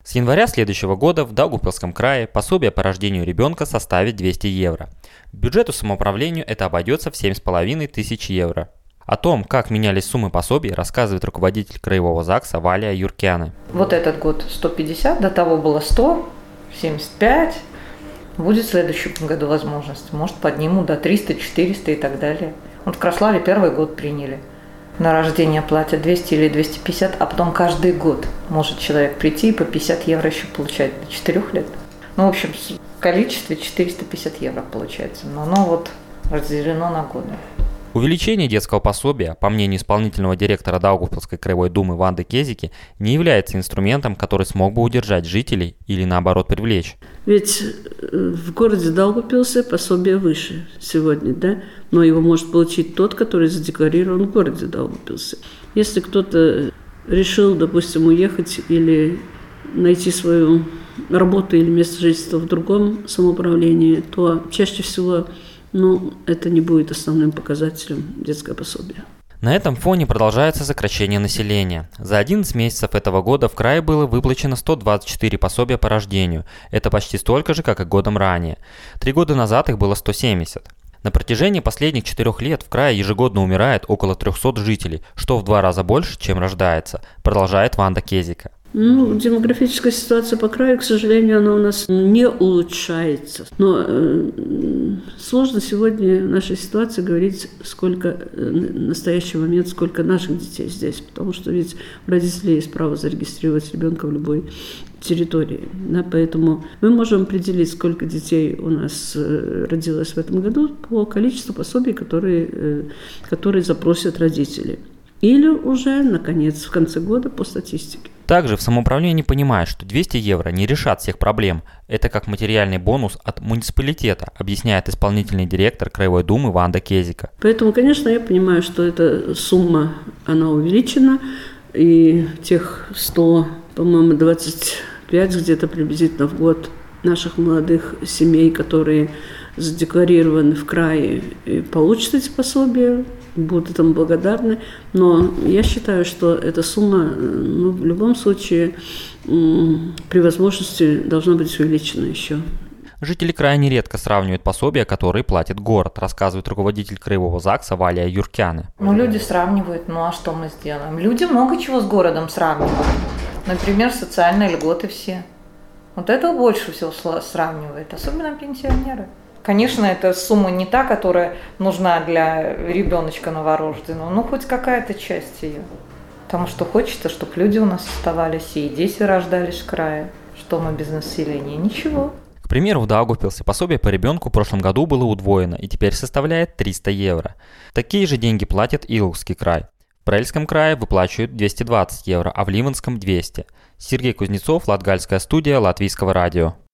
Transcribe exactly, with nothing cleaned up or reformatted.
С января следующего года в Даугавпилском крае пособие по рождению ребенка составит двести евро. Бюджету самоуправлению это обойдется в семь с половиной тысяч евро. О том, как менялись суммы пособий, рассказывает руководитель краевого ЗАГСа Валия Юркяне. Вот этот год сто пятьдесят, до того было сто, семьдесят пять. Будет в следующем году возможность. Может, поднимут до триста, четыреста и так далее. Вот в Краславе первый год приняли. На рождение платят двести или двести пятьдесят, а потом каждый год может человек прийти и по пятьдесят евро еще получать до четырёх лет. Ну, в общем, в количестве четыреста пятьдесят евро получается. Но оно вот разделено на годы. Увеличение детского пособия, по мнению исполнительного директора Даугавпилской краевой думы Ванды Кезики, не является инструментом, который смог бы удержать жителей или наоборот привлечь. Ведь в городе Даугавпилсе пособие выше сегодня, да? Но его может получить тот, который задекларирован в городе Даугавпилсе. Если кто-то решил, допустим, уехать или найти свою работу или место жительства в другом самоуправлении, то чаще всего Ну, это не будет основным показателем детского пособия. На этом фоне продолжается сокращение населения. За одиннадцать месяцев этого года в крае было выплачено сто двадцать четыре пособия по рождению. Это почти столько же, как и годом ранее. Три года назад их было сто семьдесят. На протяжении последних четырех лет в крае ежегодно умирает около трехсот жителей, что в два раза больше, чем рождается, продолжает Ванда Кезика. Ну, демографическая ситуация по краю, к сожалению, она у нас не улучшается. Но э, сложно сегодня в нашей ситуации говорить, сколько э, в настоящий момент, сколько наших детей здесь. Потому что ведь у родителей есть право зарегистрировать ребенка в любой территории. Да, поэтому мы можем определить, сколько детей у нас э, родилось в этом году по количеству пособий, которые, э, которые запросят родители. Или уже, наконец, в конце года по статистике. Также в самоуправлении понимают, что двести евро не решат всех проблем. Это как материальный бонус от муниципалитета, объясняет исполнительный директор краевой думы Ванда Кезика. Поэтому, конечно, я понимаю, что эта сумма, она увеличена. И тех сто, по-моему, двадцать пять где-то приблизительно в год наших молодых семей, которые задекларированы в крае, получат эти пособия, будут этому благодарны. Но я считаю, что эта сумма, ну, в любом случае, при возможности должна быть увеличена еще. Жители края нередко сравнивают пособия, которые платит город, рассказывает руководитель краевого ЗАГСа Валия Юркяне. Ну, люди сравнивают, ну а что мы сделаем? Люди много чего с городом сравнивают. Например, социальные льготы все. Вот это больше всего сравнивают, особенно пенсионеры. Конечно, эта сумма не та, которая нужна для ребеночка новорожденного, но хоть какая-то часть ее. Потому что хочется, чтобы люди у нас оставались и дети рождались в крае. Что мы без населения? Ничего. К примеру, в Даугавпилсе пособие по ребенку в прошлом году было удвоено и теперь составляет триста евро. Такие же деньги платит Иловский край. В Брельском крае выплачивают двести двадцать евро, а в Ливенском – двести. Сергей Кузнецов, Латгальская студия Латвийского радио.